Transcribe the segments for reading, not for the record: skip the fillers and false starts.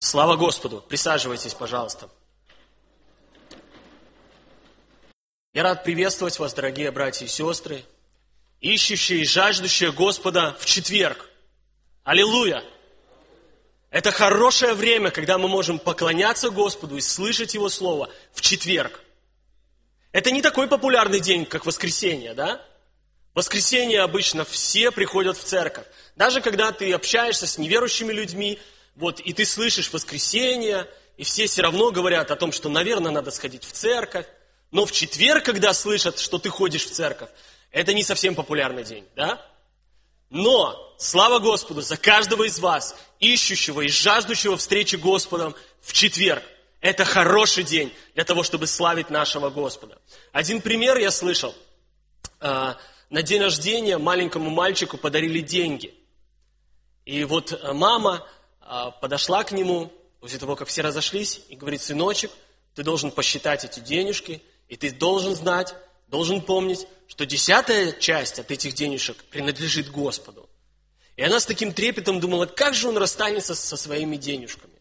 Слава Господу! Присаживайтесь, пожалуйста. Я рад приветствовать вас, дорогие братья и сестры, ищущие и жаждущие Господа в четверг. Аллилуйя! Это хорошее время, когда мы можем поклоняться Господу и слышать Его Слово в четверг. Это не такой популярный день, как воскресенье, да? В воскресенье обычно все приходят в церковь. Даже когда ты общаешься с неверующими людьми, и ты слышишь воскресенье, и все равно говорят о том, что, наверное, надо сходить в церковь. Но в четверг, когда слышат, что ты ходишь в церковь, это не совсем популярный день, да? Но, слава Господу, за каждого из вас, ищущего и жаждущего встречи с Господом в четверг. Это хороший день для того, чтобы славить нашего Господа. Один пример я слышал. На день рождения маленькому мальчику подарили деньги. И мама подошла к нему, после того, как все разошлись, и говорит: сыночек, ты должен посчитать эти денежки, и ты должен знать, должен помнить, что 10-я часть от этих денежек принадлежит Господу. И она с таким трепетом думала, как же он расстанется со своими денежками.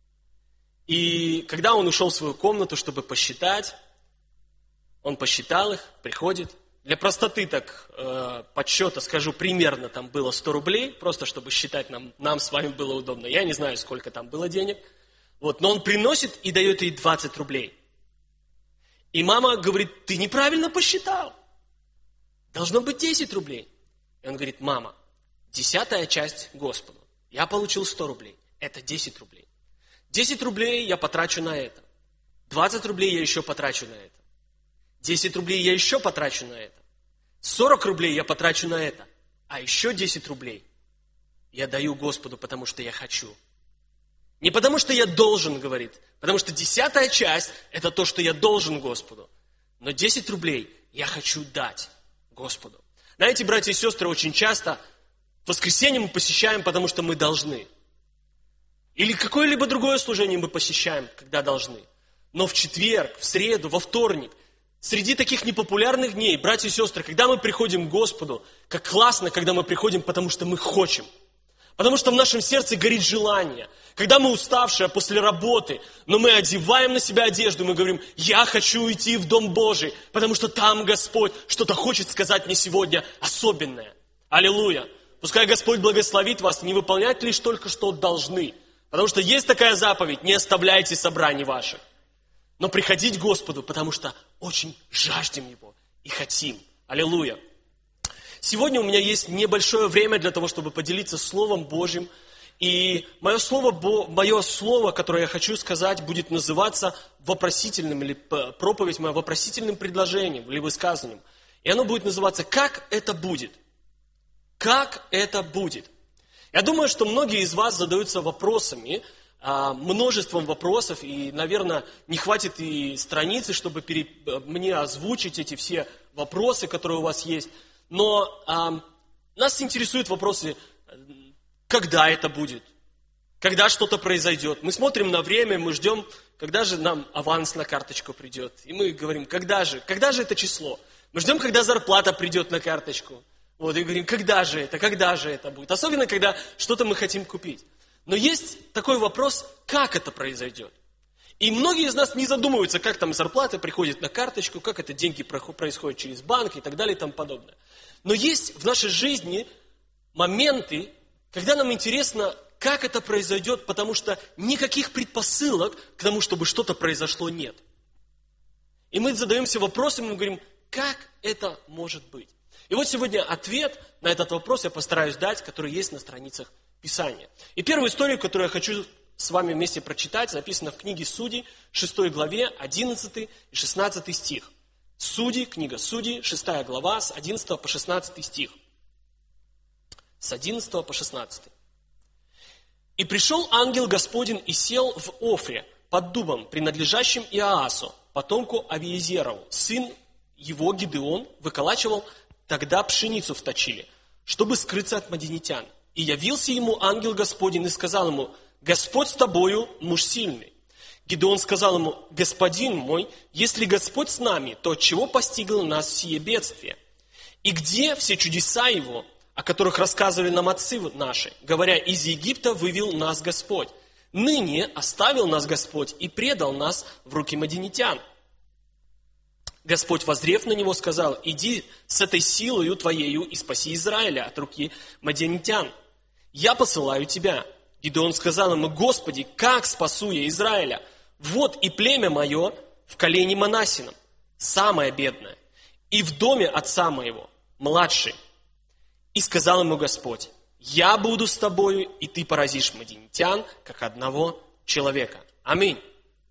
И когда он ушел в свою комнату, чтобы посчитать, он посчитал их, приходит. Для простоты подсчета скажу, примерно там было 100 рублей, просто чтобы считать нам с вами было удобно. Я не знаю, сколько там было денег. Но он приносит и дает ей 20 рублей. И мама говорит: ты неправильно посчитал. Должно быть 10 рублей. И он говорит: мама, 10-я часть Господу. Я получил 100 рублей. Это 10 рублей. 10 рублей я потрачу на это. 20 рублей я еще потрачу на это. 10 рублей я еще потрачу на это. 40 рублей я потрачу на это. А еще 10 рублей я даю Господу, потому что я хочу. Не потому что я должен, говорит. Потому что 10-я часть – это то, что я должен Господу. Но 10 рублей я хочу дать Господу. Знаете, братья и сестры, очень часто в воскресенье мы посещаем, потому что мы должны. Или какое-либо другое служение мы посещаем, когда должны. Но в четверг, в среду, во вторник, среди таких непопулярных дней, братья и сестры, когда мы приходим к Господу, как классно, когда мы приходим, потому что мы хотим. Потому что в нашем сердце горит желание. Когда мы уставшие после работы, но мы одеваем на себя одежду, мы говорим: я хочу уйти в Дом Божий, потому что там Господь что-то хочет сказать мне сегодня особенное. Аллилуйя! Пускай Господь благословит вас не выполнять лишь только что должны. Потому что есть такая заповедь: не оставляйте собраний ваших. Но приходить к Господу, потому что очень жаждем Его и хотим. Аллилуйя! Сегодня у меня есть небольшое время для того, чтобы поделиться Словом Божьим. И мое слово, которое я хочу сказать, будет называться вопросительным, или проповедь моя вопросительным предложением, или высказыванием. И оно будет называться «Как это будет?». Как это будет? Я думаю, что многие из вас задаются вопросами, множеством вопросов, и, наверное, не хватит и страницы, чтобы мне озвучить эти все вопросы, которые у вас есть. Но нас интересуют вопросы, когда это будет, когда что-то произойдет. Мы смотрим на время, мы ждем, когда же нам аванс на карточку придет. И мы говорим: когда же это число? Мы ждем, когда зарплата придет на карточку. И говорим: когда же это будет? Особенно, когда что-то мы хотим купить. Но есть такой вопрос, как это произойдет. И многие из нас не задумываются, как там зарплата приходит на карточку, как это деньги происходят через банк и так далее и тому подобное. Но есть в нашей жизни моменты, когда нам интересно, как это произойдет, потому что никаких предпосылок к тому, чтобы что-то произошло, нет. И мы задаемся вопросом, и мы говорим: как это может быть? И сегодня ответ на этот вопрос я постараюсь дать, который есть на страницах Писания. И первую историю, которую я хочу с вами вместе прочитать, записана в книге Судей, 6 главе, 11 и 16 стих. Судей, книга Судей, 6 глава, с 11 по 16 стих. С 11 по 16. «И пришел ангел Господень и сел в Офре под дубом, принадлежащим Иоасу, потомку Авиезерову. Сын его, Гидеон, выколачивал тогда пшеницу в точиле, чтобы скрыться от мадианитян. И явился ему ангел Господень и сказал ему: Господь с тобою, муж сильный. Гидеон сказал ему: Господин мой, если Господь с нами, то отчего постигло нас сие бедствие? И где все чудеса его, о которых рассказывали нам отцы наши, говоря: из Египта вывел нас Господь? Ныне оставил нас Господь и предал нас в руки мадианитян. Господь, воззрев на него, сказал: иди с этой силою твоею и спаси Израиля от руки мадианитян. Я посылаю тебя. Гидеон сказал ему: Господи, как спасу я Израиля? Вот и племя мое в колене Манассином, самое бедное, и в доме отца моего, младший. И сказал ему Господь: я буду с тобою, и ты поразишь мадианитян, как одного человека. Аминь.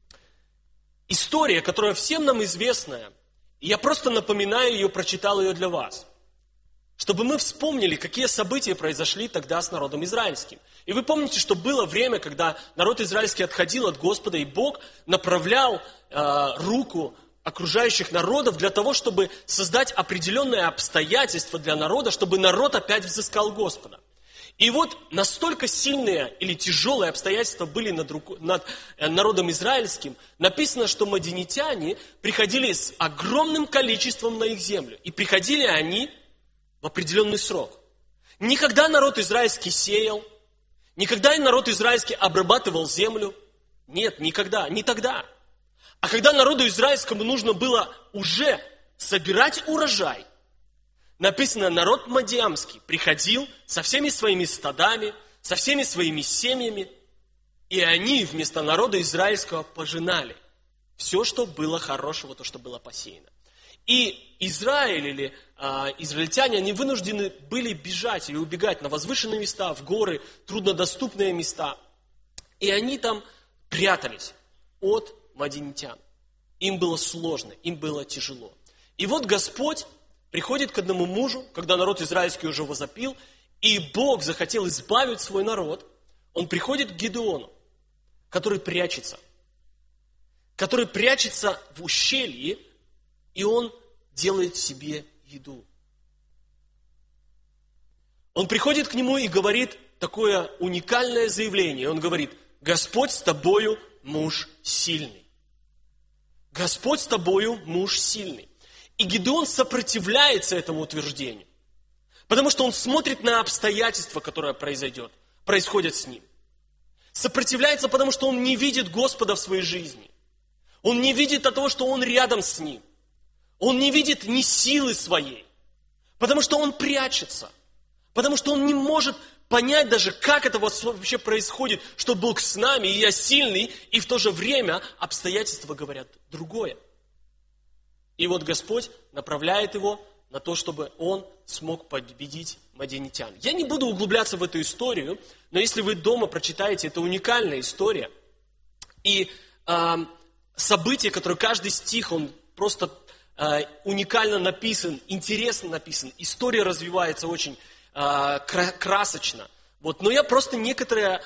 История, которая всем нам известная, и я просто напоминаю ее, прочитал ее для вас, чтобы мы вспомнили, какие события произошли тогда с народом израильским. И вы помните, что было время, когда народ израильский отходил от Господа, и Бог направлял руку окружающих народов для того, чтобы создать определенные обстоятельства для народа, чтобы народ опять взыскал Господа. И вот настолько сильные или тяжелые обстоятельства были над народом израильским, написано, что мадианитяне приходили с огромным количеством на их землю. И приходили они в определенный срок. Никогда народ израильский сеял, никогда народ израильский обрабатывал землю. Нет, никогда, не тогда. А когда народу израильскому нужно было уже собирать урожай, написано, народ мадиамский приходил со всеми своими стадами, со всеми своими семьями, и они вместо народа израильского пожинали все, что было хорошего, то, что было посеяно. И Израиль или израильтяне, они вынуждены были бежать или убегать на возвышенные места, в горы, труднодоступные места. И они там прятались от мадианитян. Им было сложно, им было тяжело. И вот Господь приходит к одному мужу, когда народ израильский уже возопил, и Бог захотел избавить свой народ. Он приходит к Гидеону, который прячется в ущелье, и он делает себе еду. Он приходит к нему и говорит такое уникальное заявление. Он говорит: Господь с тобою, муж сильный. Господь с тобою, муж сильный. И Гидеон сопротивляется этому утверждению, потому что он смотрит на обстоятельства, которые происходят с ним. Сопротивляется, потому что он не видит Господа в своей жизни. Он не видит того, что он рядом с ним. Он не видит ни силы своей, потому что он прячется, потому что он не может понять даже, как это вообще происходит, что Бог с нами, и я сильный, и в то же время обстоятельства говорят другое. И вот Господь направляет его на то, чтобы он смог победить мадианитян. Я не буду углубляться в эту историю, но если вы дома прочитаете, это уникальная история. И события, которые каждый стих, он просто уникально написан, интересно написан. История развивается очень красочно. Вот. Но я просто некоторые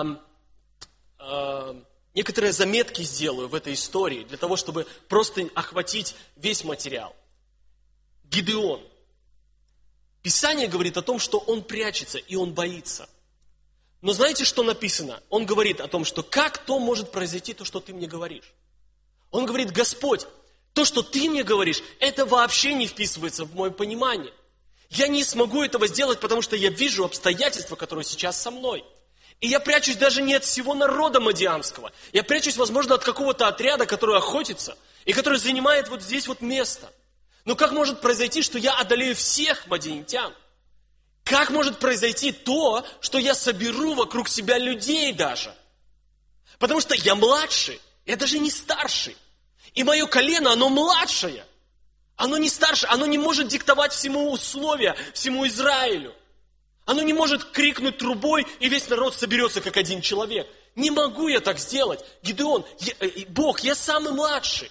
заметки сделаю в этой истории, для того, чтобы просто охватить весь материал. Гидеон. Писание говорит о том, что он прячется и он боится. Но знаете, что написано? Он говорит о том, что как то может произойти, то, что ты мне говоришь. Он говорит: Господь, то, что ты мне говоришь, это вообще не вписывается в мое понимание. Я не смогу этого сделать, потому что я вижу обстоятельства, которые сейчас со мной. И я прячусь даже не от всего народа мадиамского. Я прячусь, возможно, от какого-то отряда, который охотится, и который занимает вот здесь вот место. Но как может произойти, что я одолею всех мадианитян? Как может произойти то, что я соберу вокруг себя людей даже? Потому что я младший, я даже не старший. И мое колено, оно младшее. Оно не старше, оно не может диктовать всему условия, всему Израилю. Оно не может крикнуть трубой, и весь народ соберется, как один человек. Не могу я так сделать. Гидеон, Бог, я самый младший.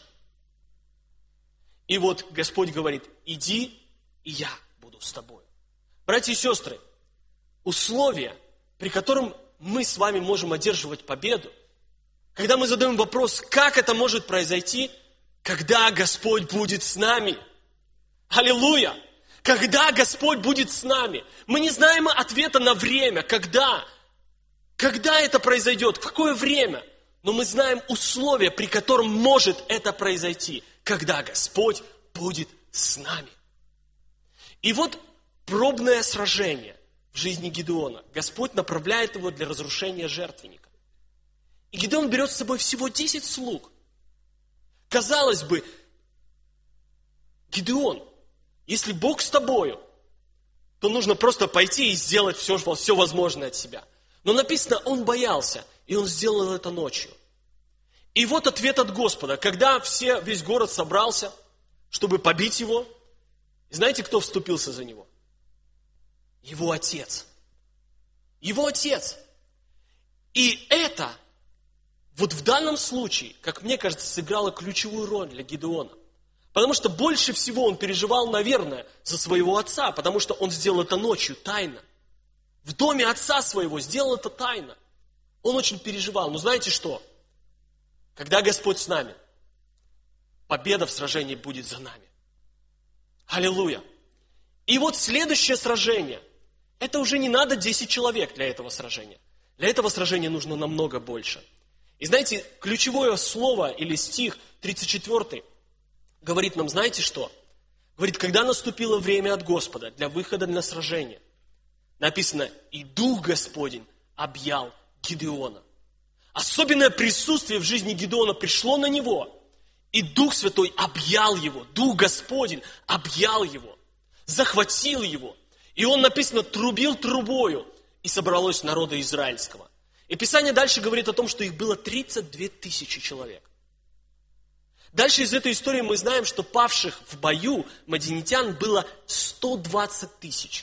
И вот Господь говорит: иди, и я буду с тобой. Братья и сестры, условия, при котором мы с вами можем одерживать победу, когда мы задаем вопрос, как это может произойти, когда Господь будет с нами. Аллилуйя! Когда Господь будет с нами. Мы не знаем ответа на время, когда. Когда это произойдет, в какое время. Но мы знаем условия, при котором может это произойти. Когда Господь будет с нами. И вот пробное сражение в жизни Гидеона. Господь направляет его для разрушения жертвенника. И Гидеон берет с собой всего 10 слуг. Казалось бы, Гидеон, если Бог с тобою, то нужно просто пойти и сделать все возможное от себя. Но написано, он боялся, и он сделал это ночью. И вот ответ от Господа. Когда весь город собрался, чтобы побить его, знаете, кто вступился за него? Его отец. Его отец. И это, вот в данном случае, как мне кажется, сыграло ключевую роль для Гидеона. Потому что больше всего он переживал, наверное, за своего отца, потому что он сделал это ночью, тайно. В доме отца своего сделал это тайно. Он очень переживал. Но знаете что? Когда Господь с нами, победа в сражении будет за нами. Аллилуйя. И вот следующее сражение. Это уже не надо 10 человек для этого сражения. Для этого сражения нужно намного больше. И знаете, ключевое слово или стих 34 говорит нам, знаете что? Говорит, когда наступило время от Господа для выхода на сражение, написано, и Дух Господень объял Гидеона. Особенное присутствие в жизни Гидеона пришло на него, и Дух Святой объял его, Дух Господень объял его, захватил его. И он, написано, трубил трубою, и собралось народа израильского. И Писание дальше говорит о том, что их было 32 тысячи человек. Дальше из этой истории мы знаем, что павших в бою мадианитян было 120 тысяч.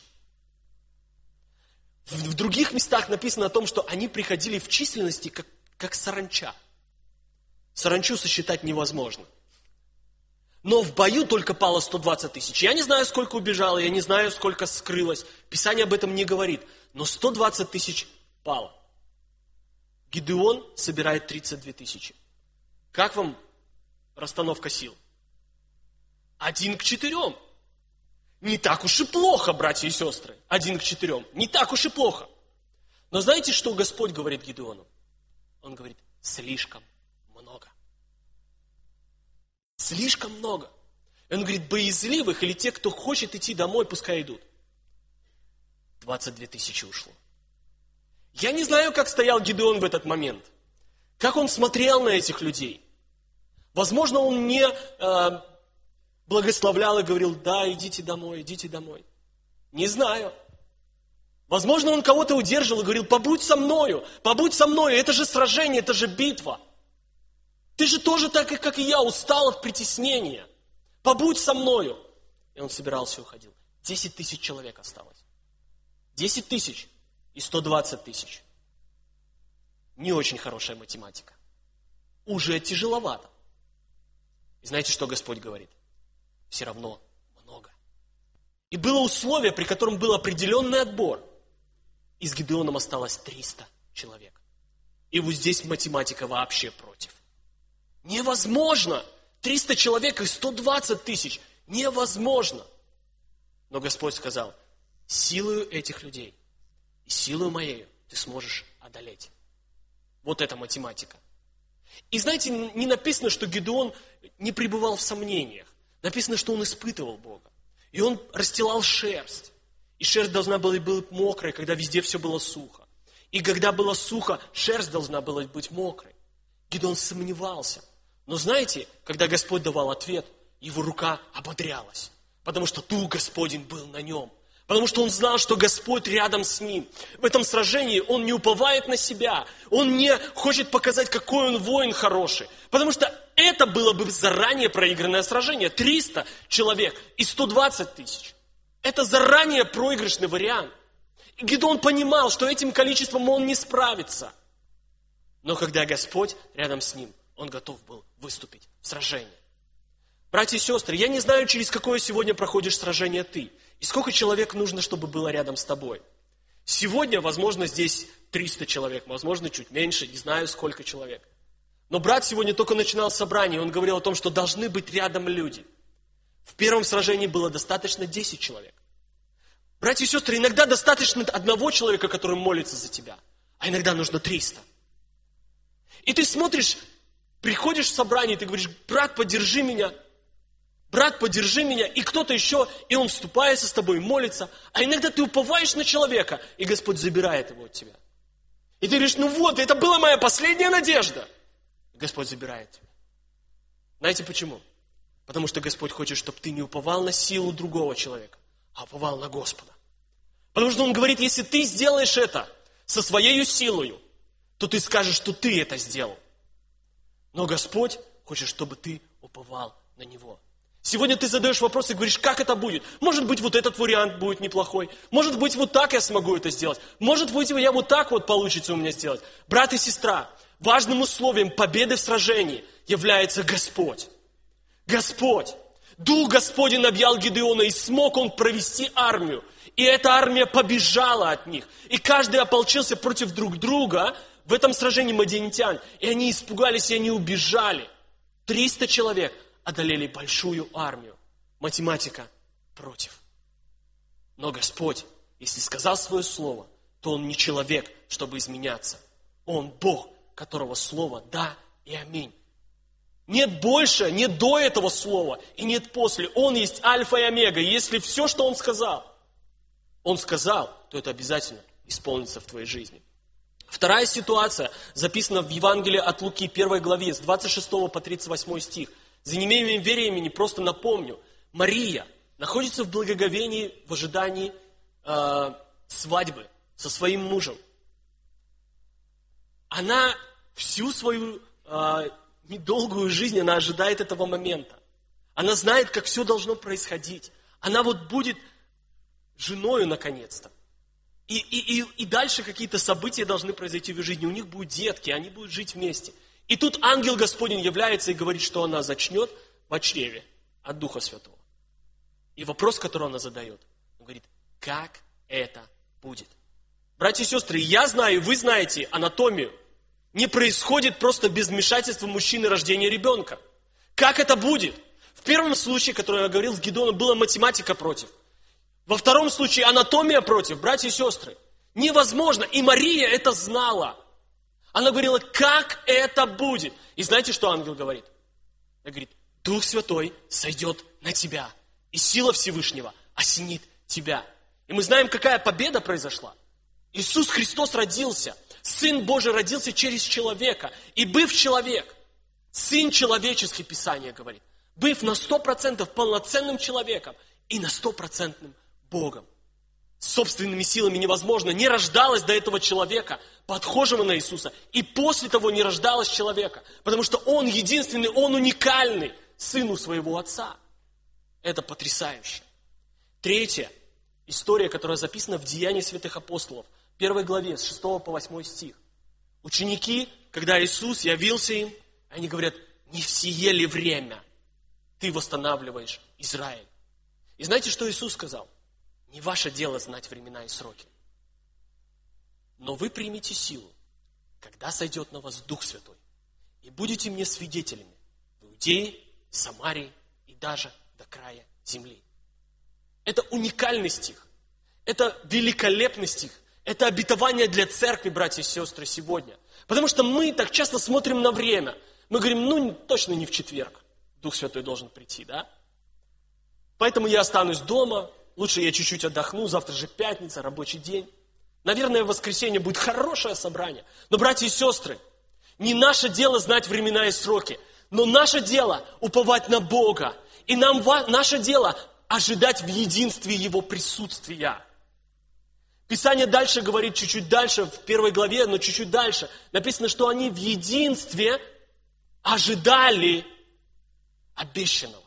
В других местах написано о том, что они приходили в численности, как саранча. Саранчу сосчитать невозможно. Но в бою только пало 120 тысяч. Я не знаю, сколько убежало, я не знаю, сколько скрылось. Писание об этом не говорит. Но 120 тысяч пало. Гидеон собирает 32 тысячи. Как вам расстановка сил? 1 к 4. Не так уж и плохо, братья и сестры. 1 к 4. Не так уж и плохо. Но знаете, что Господь говорит Гидеону? Он говорит, слишком много. Слишком много. И он говорит, боязливых или те, кто хочет идти домой, пускай идут. 22 тысячи ушло. Я не знаю, как стоял Гидеон в этот момент. Как он смотрел на этих людей. Возможно, он не благословлял и говорил, да, идите домой, идите домой. Не знаю. Возможно, он кого-то удерживал и говорил, побудь со мною, это же сражение, это же битва. Ты же тоже так, как и я, устал от притеснения. Побудь со мною. И он собирался и уходил. 10 тысяч человек осталось. 10 тысяч и 120 тысяч. Не очень хорошая математика. Уже тяжеловато. И знаете, что Господь говорит? Все равно много. И было условие, при котором был определенный отбор. И с Гидеоном осталось 300 человек. И вот здесь математика вообще против. Невозможно! 300 человек и 120 тысяч. Невозможно! Но Господь сказал, силою этих людей и силою моею ты сможешь одолеть. Вот это математика. И знаете, не написано, что Гидеон не пребывал в сомнениях. Написано, что он испытывал Бога. И он расстилал шерсть. И шерсть должна была быть мокрой, когда везде все было сухо. И когда было сухо, шерсть должна была быть мокрой. Гидеон сомневался. Но знаете, когда Господь давал ответ, его рука ободрялась. Потому что Дух Господень был на нем. Потому что он знал, что Господь рядом с ним. В этом сражении он не уповает на себя. Он не хочет показать, какой он воин хороший. Потому что это было бы заранее проигранное сражение. 300 человек и 120 тысяч. Это заранее проигрышный вариант. И Гидеон понимал, что этим количеством он не справится. Но когда Господь рядом с ним, он готов был выступить в сражении. Братья и сестры, я не знаю, через какое сегодня проходишь сражение ты. И сколько человек нужно, чтобы было рядом с тобой. Сегодня, возможно, здесь 300 человек, возможно, чуть меньше, не знаю, сколько человек. Но брат сегодня только начинал собрание, он говорил о том, что должны быть рядом люди. В первом сражении было достаточно 10 человек. Братья и сестры, иногда достаточно одного человека, который молится за тебя, а иногда нужно 300. И ты смотришь, приходишь в собрание, и ты говоришь, брат, поддержи меня, и кто-то еще, и он вступается с тобой, молится. А иногда ты уповаешь на человека, и Господь забирает его от тебя. И ты говоришь, ну вот, это была моя последняя надежда. И Господь забирает тебя. Знаете почему? Потому что Господь хочет, чтобы ты не уповал на силу другого человека, а уповал на Господа. Потому что Он говорит, если ты сделаешь это со своей силою, то ты скажешь, что ты это сделал. Но Господь хочет, чтобы ты уповал на Него. Сегодня ты задаешь вопрос и говоришь, как это будет? Может быть, вот этот вариант будет неплохой. Может быть, вот так я смогу это сделать. Может быть, я вот так вот получится у меня сделать. Брат и сестра, важным условием победы в сражении является Господь. Господь. Дух Господень объял Гидеона, и смог он провести армию. И эта армия побежала от них. И каждый ополчился против друг друга в этом сражении мадианитян. И они испугались, и они убежали. 300 человек одолели большую армию. Математика против. Но Господь, если сказал свое слово, то Он не человек, чтобы изменяться. Он Бог, которого слово «да» и «аминь». Нет больше, нет до этого слова и нет после. Он есть альфа и омега. И если все, что Он сказал, то это обязательно исполнится в твоей жизни. Вторая ситуация записана в Евангелии от Луки, 1 главе, с 26 по 38 стих. За неимением веры имени просто напомню. Мария находится в благоговении, в ожидании свадьбы со своим мужем. Она всю свою недолгую жизнь, она ожидает этого момента. Она знает, как все должно происходить. Она вот будет женою наконец-то. И дальше какие-то события должны произойти в ее жизни. У них будут детки, они будут жить вместе. И тут ангел Господень является и говорит, что она зачнет в чреве от Духа Святого. И вопрос, который она задает, он говорит, как это будет? Братья и сестры, я знаю, вы знаете анатомию. Не происходит просто без вмешательства мужчины рождения ребенка. Как это будет? В первом случае, который я говорил с Гидеоном, была математика против. Во втором случае анатомия против, братья и сестры. Невозможно. И Мария это знала. Она говорила, как это будет? И знаете, что ангел говорит? Он говорит, Дух Святой сойдет на тебя, и сила Всевышнего осенит тебя. И мы знаем, какая победа произошла. Иисус Христос родился. Сын Божий родился через человека. И быв человек, Сын человеческий, Писание говорит, быв на 100% полноценным человеком и на 100% Богом. Собственными силами невозможно. Не рождалось до этого человека, подхожего на Иисуса. И после того не рождалось человека. Потому что Он единственный, Он уникальный Сыну своего Отца. Это потрясающе. Третья история, которая записана в Деянии святых апостолов. 1 главе, с 6 по 8 стих. Ученики, когда Иисус явился им, они говорят, не в сие ли время ты восстанавливаешь Израиль? И знаете, что Иисус сказал? Не ваше дело знать времена и сроки. Но вы примете силу, когда сойдет на вас Дух Святой, и будете мне свидетелями в Иудее, Самарии и даже до края земли. Это уникальный стих. Это великолепный стих. Это обетование для церкви, братья и сестры, сегодня. Потому что мы так часто смотрим на время. Мы говорим, точно не в четверг Дух Святой должен прийти, да? Поэтому я останусь дома, лучше я чуть-чуть отдохну, завтра же пятница, рабочий день. Наверное, в воскресенье будет хорошее собрание. Но, братья и сестры, не наше дело знать времена и сроки, но наше дело уповать на Бога. И наше дело ожидать в единстве Его присутствия. Писание дальше говорит, чуть-чуть дальше, в 1 главе, но чуть-чуть дальше. Написано, что они в единстве ожидали обещанного.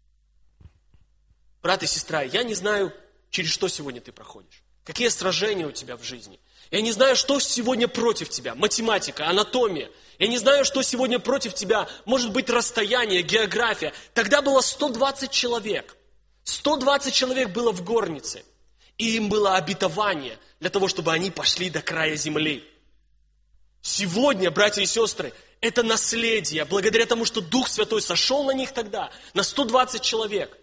Брат и сестра, я не знаю, через что сегодня ты проходишь. Какие сражения у тебя в жизни. Я не знаю, что сегодня против тебя. Математика, анатомия. Я не знаю, что сегодня против тебя. Может быть, расстояние, география. Тогда было 120 человек. 120 человек было в горнице. И им было обетование для того, чтобы они пошли до края земли. Сегодня, братья и сестры, это наследие, благодаря тому, что Дух Святой сошел на них тогда, на 120 человек.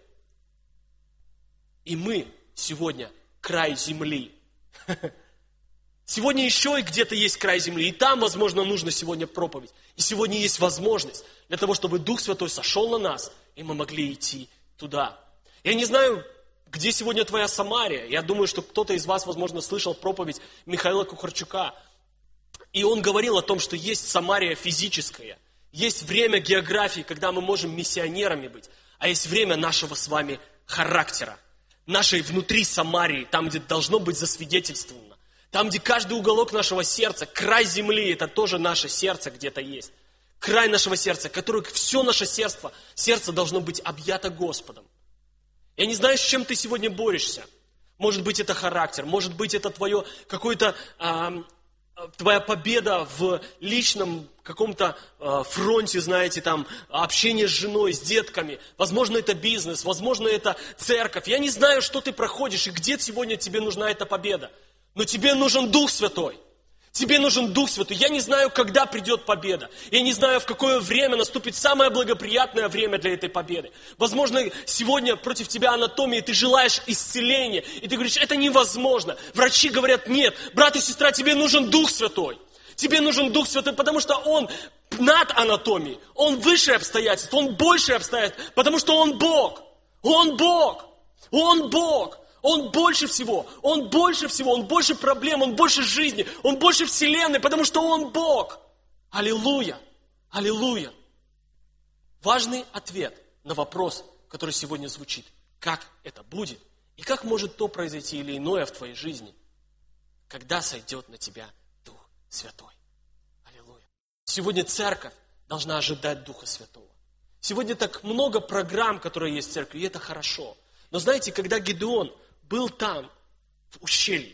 И мы сегодня край земли. Сегодня еще и где-то есть край земли, и там, возможно, нужно сегодня проповедь. И сегодня есть возможность для того, чтобы Дух Святой сошел на нас, и мы могли идти туда. Я не знаю, где сегодня твоя Самария. Я думаю, что кто-то из вас, возможно, слышал проповедь Михаила Кухарчука. И он говорил о том, что есть Самария физическая, есть время географии, когда мы можем миссионерами быть, а есть время нашего с вами характера, нашей внутри Самарии, там, где должно быть засвидетельствовано, там, где каждый уголок нашего сердца, край земли, это тоже наше сердце где-то есть, край нашего сердца, который все наше сердце должно быть объято Господом. Я не знаю, с чем ты сегодня борешься. Может быть, это характер, может быть, это твоя победа в личном каком-то фронте, знаете, там, общение с женой, с детками. Возможно, это бизнес, возможно, это церковь. Я не знаю, что ты проходишь и где сегодня тебе нужна эта победа. Но тебе нужен Дух Святой. Тебе нужен Дух Святой. Я не знаю, когда придет победа. Я не знаю, в какое время наступит самое благоприятное время для этой победы. Возможно, сегодня против тебя анатомия, ты желаешь исцеления. И ты говоришь, это невозможно. Врачи говорят, нет, брат и сестра, тебе нужен Дух Святой. Тебе нужен Дух Святой, потому что Он над анатомией. Он выше обстоятельств, Он больше обстоятельств, потому что Он Бог. Он Бог. Он Бог. Он больше всего, Он больше проблем, Он больше жизни, Он больше вселенной, потому что Он Бог. Аллилуйя, аллилуйя. Важный ответ на вопрос, который сегодня звучит. Как это будет? И как может то произойти или иное в твоей жизни, когда сойдет на тебя Дух Святой? Аллилуйя. Сегодня церковь должна ожидать Духа Святого. Сегодня так много программ, которые есть в церкви, и это хорошо. Но знаете, когда Гедеон был там, в ущелье,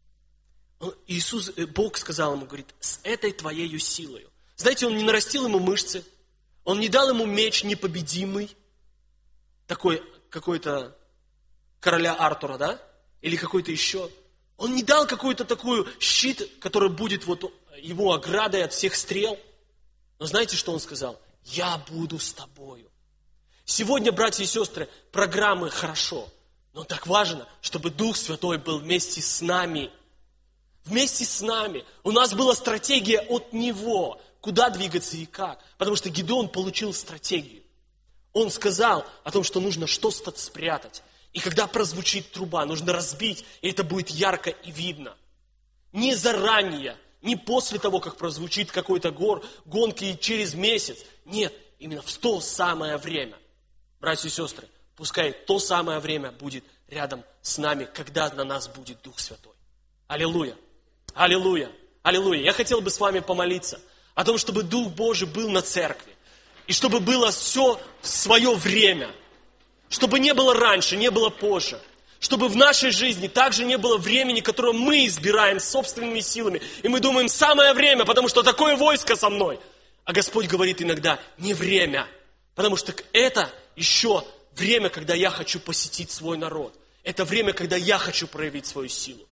Бог сказал ему, говорит, с этой твоею силою. Знаете, Он не нарастил ему мышцы, Он не дал ему меч непобедимый, такой какой-то короля Артура, да? Или какой-то еще. Он не дал какой-то такой щит, который будет вот его оградой от всех стрел. Но знаете, что Он сказал? Я буду с тобою. Сегодня, братья и сестры, программы хорошо. Но так важно, чтобы Дух Святой был вместе с нами. Вместе с нами. У нас была стратегия от Него. Куда двигаться и как. Потому что Гедеон получил стратегию. Он сказал о том, что нужно что-то спрятать. И когда прозвучит труба, нужно разбить. И это будет ярко и видно. Не заранее, не после того, как прозвучит какой-то гонки и через месяц. Нет, именно в то самое время. Братья и сестры, пускай то самое время будет рядом с нами, когда на нас будет Дух Святой. Аллилуйя! Аллилуйя! Аллилуйя! Я хотел бы с вами помолиться о том, чтобы Дух Божий был на церкви. И чтобы было все в свое время. Чтобы не было раньше, не было позже. Чтобы в нашей жизни также не было времени, которое мы избираем собственными силами. И мы думаем, самое время, потому что такое войско со мной. А Господь говорит иногда, не время. Потому что это еще время, когда я хочу посетить свой народ. Это время, когда я хочу проявить свою силу.